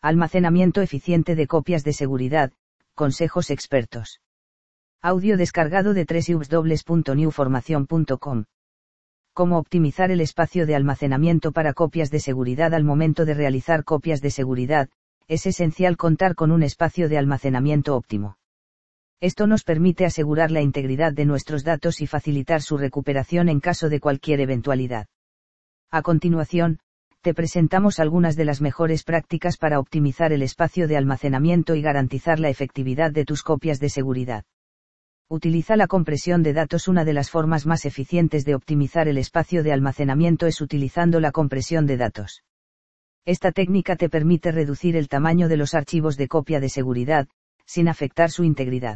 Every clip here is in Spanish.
Almacenamiento eficiente de copias de seguridad, consejos expertos. Audio descargado de www.newformacion.com. Cómo optimizar el espacio de almacenamiento para copias de seguridad. Al momento de realizar copias de seguridad, es esencial contar con un espacio de almacenamiento óptimo. Esto nos permite asegurar la integridad de nuestros datos y facilitar su recuperación en caso de cualquier eventualidad. A continuación, te presentamos algunas de las mejores prácticas para optimizar el espacio de almacenamiento y garantizar la efectividad de tus copias de seguridad. Utiliza la compresión de datos. Una de las formas más eficientes de optimizar el espacio de almacenamiento es utilizando la compresión de datos. Esta técnica te permite reducir el tamaño de los archivos de copia de seguridad, sin afectar su integridad.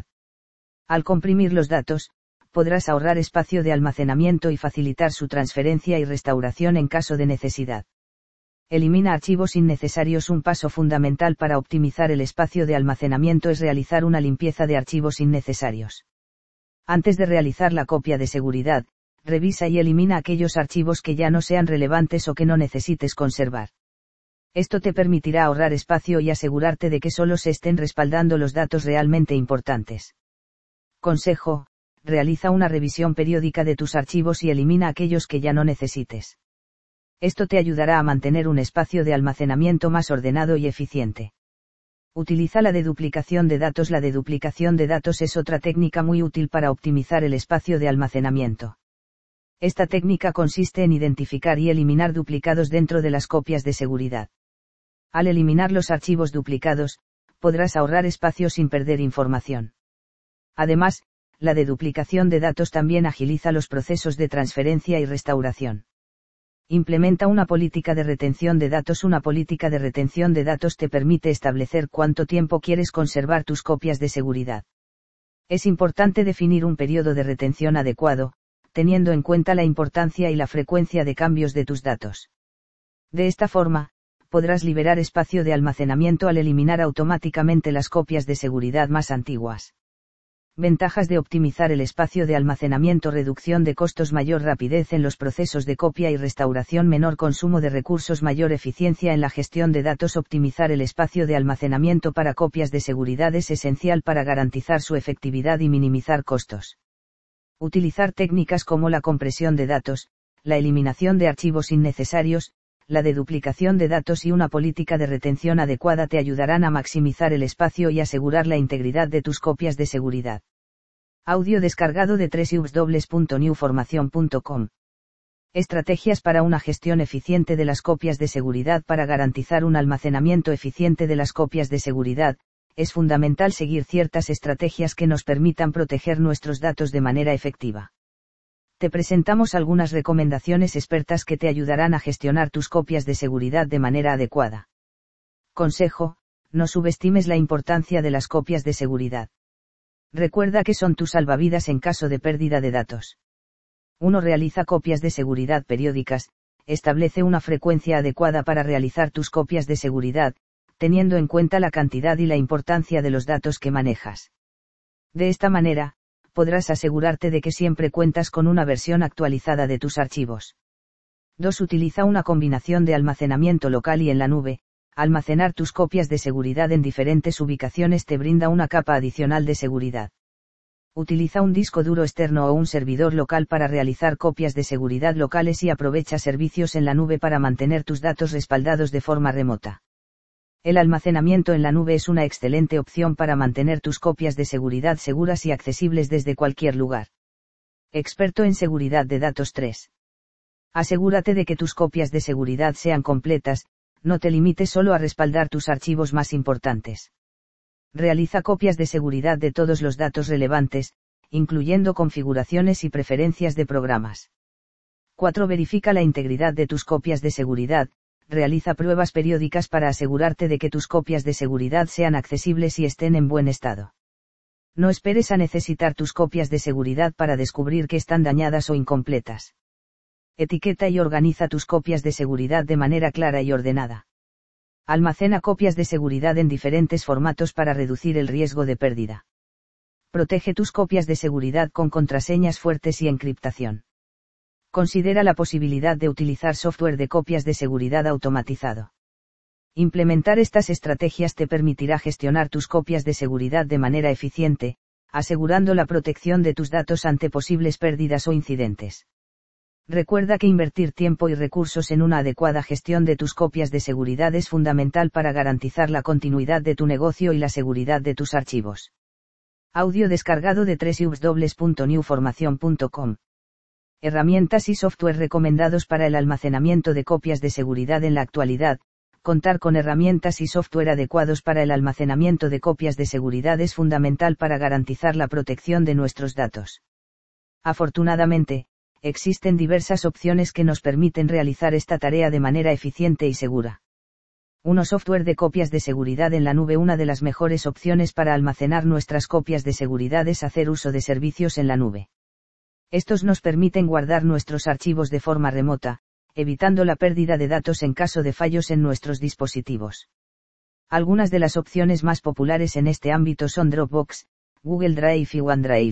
Al comprimir los datos, podrás ahorrar espacio de almacenamiento y facilitar su transferencia y restauración en caso de necesidad. Elimina archivos innecesarios. Un paso fundamental para optimizar el espacio de almacenamiento es realizar una limpieza de archivos innecesarios. Antes de realizar la copia de seguridad, revisa y elimina aquellos archivos que ya no sean relevantes o que no necesites conservar. Esto te permitirá ahorrar espacio y asegurarte de que solo se estén respaldando los datos realmente importantes. Consejo: realiza una revisión periódica de tus archivos y elimina aquellos que ya no necesites. Esto te ayudará a mantener un espacio de almacenamiento más ordenado y eficiente. Utiliza la deduplicación de datos. La deduplicación de datos es otra técnica muy útil para optimizar el espacio de almacenamiento. Esta técnica consiste en identificar y eliminar duplicados dentro de las copias de seguridad. Al eliminar los archivos duplicados, podrás ahorrar espacio sin perder información. Además, la deduplicación de datos también agiliza los procesos de transferencia y restauración. Implementa una política de retención de datos. Una política de retención de datos te permite establecer cuánto tiempo quieres conservar tus copias de seguridad. Es importante definir un periodo de retención adecuado, teniendo en cuenta la importancia y la frecuencia de cambios de tus datos. De esta forma, podrás liberar espacio de almacenamiento al eliminar automáticamente las copias de seguridad más antiguas. Ventajas de optimizar el espacio de almacenamiento: reducción de costos, mayor rapidez en los procesos de copia y restauración, menor consumo de recursos, mayor eficiencia en la gestión de datos. Optimizar el espacio de almacenamiento para copias de seguridad es esencial para garantizar su efectividad y minimizar costos. Utilizar técnicas como la compresión de datos, la eliminación de archivos innecesarios, la deduplicación de datos y una política de retención adecuada te ayudarán a maximizar el espacio y asegurar la integridad de tus copias de seguridad. Audio descargado de www.newformacion.com. Estrategias para una gestión eficiente de las copias de seguridad. Para garantizar un almacenamiento eficiente de las copias de seguridad, es fundamental seguir ciertas estrategias que nos permitan proteger nuestros datos de manera efectiva. Te presentamos algunas recomendaciones expertas que te ayudarán a gestionar tus copias de seguridad de manera adecuada. Consejo: no subestimes la importancia de las copias de seguridad. Recuerda que son tus salvavidas en caso de pérdida de datos. 1. Realiza copias de seguridad periódicas. Establece una frecuencia adecuada para realizar tus copias de seguridad, teniendo en cuenta la cantidad y la importancia de los datos que manejas. De esta manera, podrás asegurarte de que siempre cuentas con una versión actualizada de tus archivos. 2. Utiliza una combinación de almacenamiento local y en la nube. Almacenar tus copias de seguridad en diferentes ubicaciones te brinda una capa adicional de seguridad. Utiliza un disco duro externo o un servidor local para realizar copias de seguridad locales y aprovecha servicios en la nube para mantener tus datos respaldados de forma remota. El almacenamiento en la nube es una excelente opción para mantener tus copias de seguridad seguras y accesibles desde cualquier lugar. Experto en seguridad de datos. 3. Asegúrate de que tus copias de seguridad sean completas. No te limites solo a respaldar tus archivos más importantes. Realiza copias de seguridad de todos los datos relevantes, incluyendo configuraciones y preferencias de programas. 4. Verifica la integridad de tus copias de seguridad. Realiza pruebas periódicas para asegurarte de que tus copias de seguridad sean accesibles y estén en buen estado. No esperes a necesitar tus copias de seguridad para descubrir que están dañadas o incompletas. Etiqueta y organiza tus copias de seguridad de manera clara y ordenada. Almacena copias de seguridad en diferentes formatos para reducir el riesgo de pérdida. Protege tus copias de seguridad con contraseñas fuertes y encriptación. Considera la posibilidad de utilizar software de copias de seguridad automatizado. Implementar estas estrategias te permitirá gestionar tus copias de seguridad de manera eficiente, asegurando la protección de tus datos ante posibles pérdidas o incidentes. Recuerda que invertir tiempo y recursos en una adecuada gestión de tus copias de seguridad es fundamental para garantizar la continuidad de tu negocio y la seguridad de tus archivos. Audio descargado de www.newformacion.com. Herramientas y software recomendados para el almacenamiento de copias de seguridad en la actualidad. Contar con herramientas y software adecuados para el almacenamiento de copias de seguridad es fundamental para garantizar la protección de nuestros datos. Afortunadamente, existen diversas opciones que nos permiten realizar esta tarea de manera eficiente y segura. 1. Software de copias de seguridad en la nube. Una de las mejores opciones para almacenar nuestras copias de seguridad es hacer uso de servicios en la nube. Estos nos permiten guardar nuestros archivos de forma remota, evitando la pérdida de datos en caso de fallos en nuestros dispositivos. Algunas de las opciones más populares en este ámbito son Dropbox, Google Drive y OneDrive.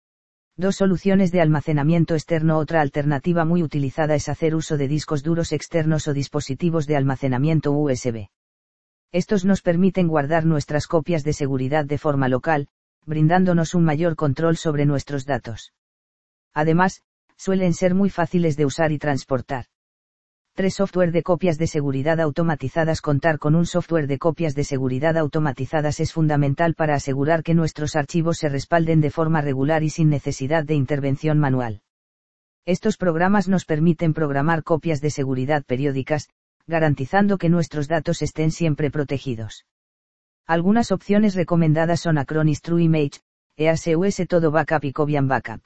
2. Soluciones de almacenamiento externo. Otra alternativa muy utilizada es hacer uso de discos duros externos o dispositivos de almacenamiento USB. Estos nos permiten guardar nuestras copias de seguridad de forma local, brindándonos un mayor control sobre nuestros datos. Además, suelen ser muy fáciles de usar y transportar. 3. Software de copias de seguridad automatizadas. Contar con un software de copias de seguridad automatizadas es fundamental para asegurar que nuestros archivos se respalden de forma regular y sin necesidad de intervención manual. Estos programas nos permiten programar copias de seguridad periódicas, garantizando que nuestros datos estén siempre protegidos. Algunas opciones recomendadas son Acronis TrueImage, EASUS Todo Backup y Cobian Backup.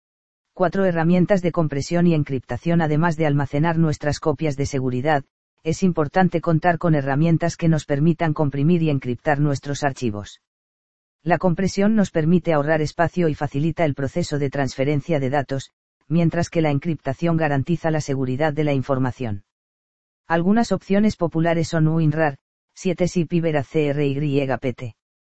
4. Herramientas de compresión y encriptación. Además de almacenar nuestras copias de seguridad, es importante contar con herramientas que nos permitan comprimir y encriptar nuestros archivos. La compresión nos permite ahorrar espacio y facilita el proceso de transferencia de datos, mientras que la encriptación garantiza la seguridad de la información. Algunas opciones populares son WinRAR, 7zip Vera CRYPT.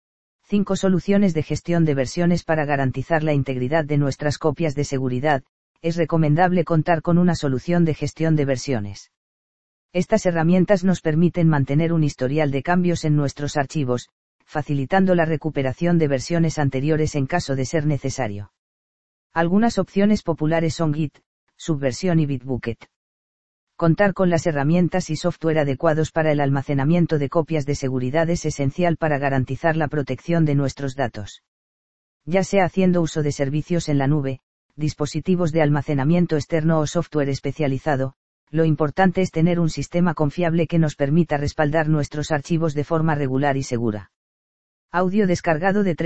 5. Soluciones de gestión de versiones. Para garantizar la integridad de nuestras copias de seguridad, es recomendable contar con una solución de gestión de versiones. Estas herramientas nos permiten mantener un historial de cambios en nuestros archivos, facilitando la recuperación de versiones anteriores en caso de ser necesario. Algunas opciones populares son Git, Subversion y Bitbucket. Contar con las herramientas y software adecuados para el almacenamiento de copias de seguridad es esencial para garantizar la protección de nuestros datos. Ya sea haciendo uso de servicios en la nube, dispositivos de almacenamiento externo o software especializado, lo importante es tener un sistema confiable que nos permita respaldar nuestros archivos de forma regular y segura. Audio descargado de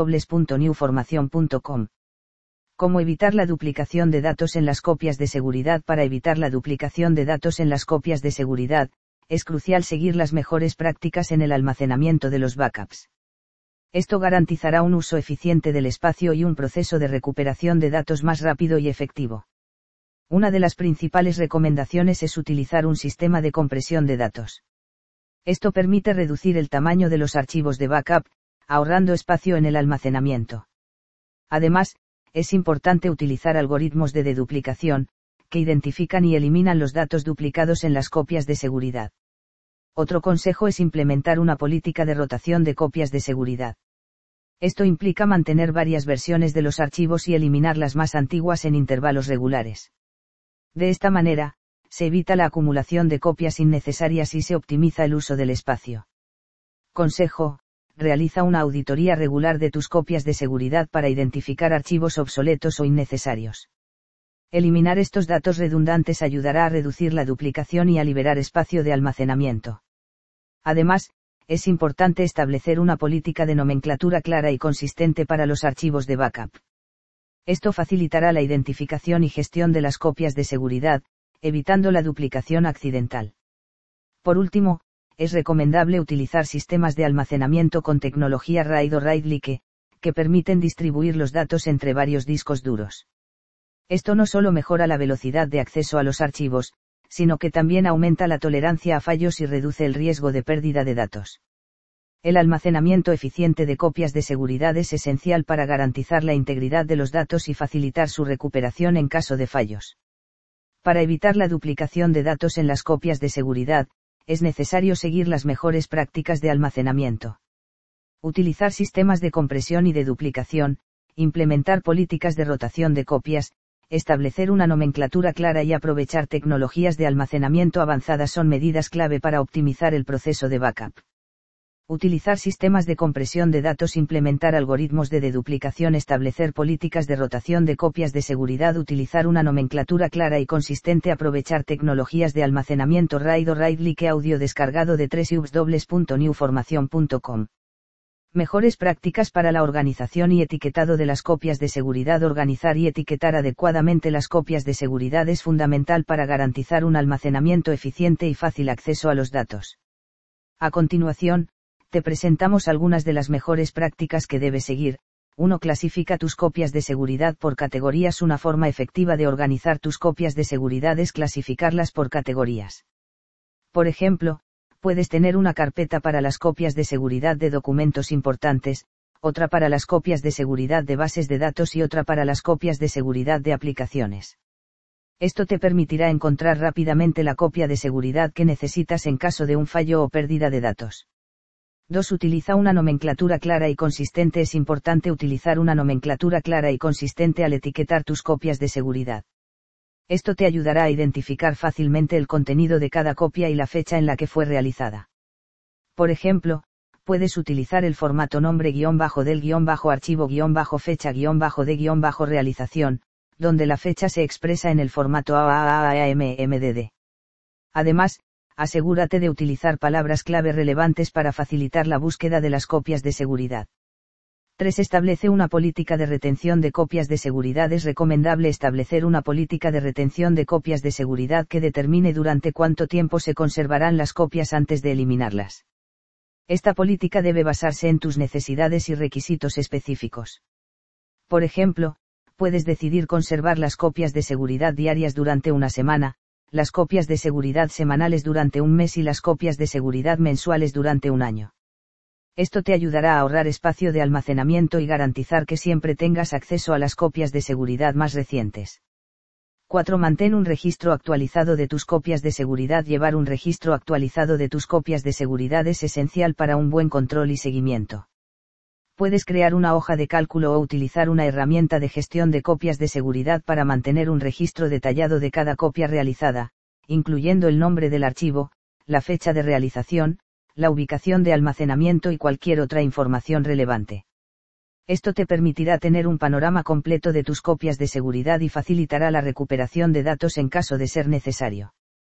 www.newformacion.com. Cómo evitar la duplicación de datos en las copias de seguridad. Para evitar la duplicación de datos en las copias de seguridad, es crucial seguir las mejores prácticas en el almacenamiento de los backups. Esto garantizará un uso eficiente del espacio y un proceso de recuperación de datos más rápido y efectivo. Una de las principales recomendaciones es utilizar un sistema de compresión de datos. Esto permite reducir el tamaño de los archivos de backup, ahorrando espacio en el almacenamiento. Además, es importante utilizar algoritmos de deduplicación, que identifican y eliminan los datos duplicados en las copias de seguridad. Otro consejo es implementar una política de rotación de copias de seguridad. Esto implica mantener varias versiones de los archivos y eliminar las más antiguas en intervalos regulares. De esta manera, se evita la acumulación de copias innecesarias y se optimiza el uso del espacio. Consejo: realiza una auditoría regular de tus copias de seguridad para identificar archivos obsoletos o innecesarios. Eliminar estos datos redundantes ayudará a reducir la duplicación y a liberar espacio de almacenamiento. Además, es importante establecer una política de nomenclatura clara y consistente para los archivos de backup. Esto facilitará la identificación y gestión de las copias de seguridad, evitando la duplicación accidental. Por último, es recomendable utilizar sistemas de almacenamiento con tecnología RAID o RAID-like, que permiten distribuir los datos entre varios discos duros. Esto no solo mejora la velocidad de acceso a los archivos, sino que también aumenta la tolerancia a fallos y reduce el riesgo de pérdida de datos. El almacenamiento eficiente de copias de seguridad es esencial para garantizar la integridad de los datos y facilitar su recuperación en caso de fallos. Para evitar la duplicación de datos en las copias de seguridad, es necesario seguir las mejores prácticas de almacenamiento. Utilizar sistemas de compresión y de duplicación, implementar políticas de rotación de copias, establecer una nomenclatura clara y aprovechar tecnologías de almacenamiento avanzadas son medidas clave para optimizar el proceso de backup. Utilizar sistemas de compresión de datos, implementar algoritmos de deduplicación, establecer políticas de rotación de copias de seguridad, utilizar una nomenclatura clara y consistente, aprovechar tecnologías de almacenamiento RAID o RAID Like audio descargado de www.newformation.com. Mejores prácticas para la organización y etiquetado de las copias de seguridad. Organizar y etiquetar adecuadamente las copias de seguridad es fundamental para garantizar un almacenamiento eficiente y fácil acceso a los datos. A continuación, te presentamos algunas de las mejores prácticas que debes seguir. 1. Clasifica tus copias de seguridad por categorías. Una forma efectiva de organizar tus copias de seguridad es clasificarlas por categorías. Por ejemplo, puedes tener una carpeta para las copias de seguridad de documentos importantes, otra para las copias de seguridad de bases de datos y otra para las copias de seguridad de aplicaciones. Esto te permitirá encontrar rápidamente la copia de seguridad que necesitas en caso de un fallo o pérdida de datos. 2. Utiliza una nomenclatura clara y consistente. Es importante utilizar una nomenclatura clara y consistente al etiquetar tus copias de seguridad. Esto te ayudará a identificar fácilmente el contenido de cada copia y la fecha en la que fue realizada. Por ejemplo, puedes utilizar el formato nombre-del-archivo-fecha-de-realización, donde la fecha se expresa en el formato AAAMMDD. Además, asegúrate de utilizar palabras clave relevantes para facilitar la búsqueda de las copias de seguridad. 3. Establece una política de retención de copias de seguridad. Es recomendable establecer una política de retención de copias de seguridad que determine durante cuánto tiempo se conservarán las copias antes de eliminarlas. Esta política debe basarse en tus necesidades y requisitos específicos. Por ejemplo, puedes decidir conservar las copias de seguridad diarias durante una semana, las copias de seguridad semanales durante un mes y las copias de seguridad mensuales durante un año. Esto te ayudará a ahorrar espacio de almacenamiento y garantizar que siempre tengas acceso a las copias de seguridad más recientes. 4. Mantén un registro actualizado de tus copias de seguridad. Llevar un registro actualizado de tus copias de seguridad es esencial para un buen control y seguimiento. Puedes crear una hoja de cálculo o utilizar una herramienta de gestión de copias de seguridad para mantener un registro detallado de cada copia realizada, incluyendo el nombre del archivo, la fecha de realización, la ubicación de almacenamiento y cualquier otra información relevante. Esto te permitirá tener un panorama completo de tus copias de seguridad y facilitará la recuperación de datos en caso de ser necesario.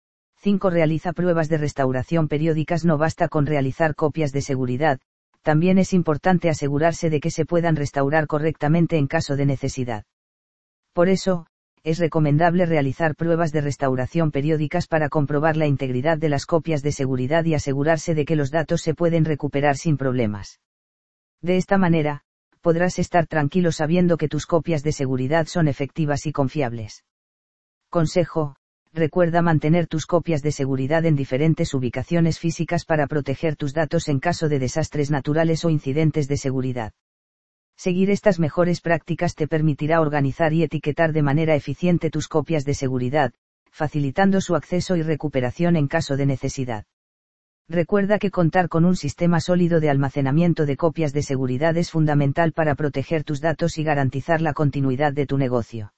5. Realiza pruebas de restauración periódicas. No basta con realizar copias de seguridad, también es importante asegurarse de que se puedan restaurar correctamente en caso de necesidad. Por eso, es recomendable realizar pruebas de restauración periódicas para comprobar la integridad de las copias de seguridad y asegurarse de que los datos se pueden recuperar sin problemas. De esta manera, podrás estar tranquilo sabiendo que tus copias de seguridad son efectivas y confiables. Consejo: recuerda mantener tus copias de seguridad en diferentes ubicaciones físicas para proteger tus datos en caso de desastres naturales o incidentes de seguridad. Seguir estas mejores prácticas te permitirá organizar y etiquetar de manera eficiente tus copias de seguridad, facilitando su acceso y recuperación en caso de necesidad. Recuerda que contar con un sistema sólido de almacenamiento de copias de seguridad es fundamental para proteger tus datos y garantizar la continuidad de tu negocio.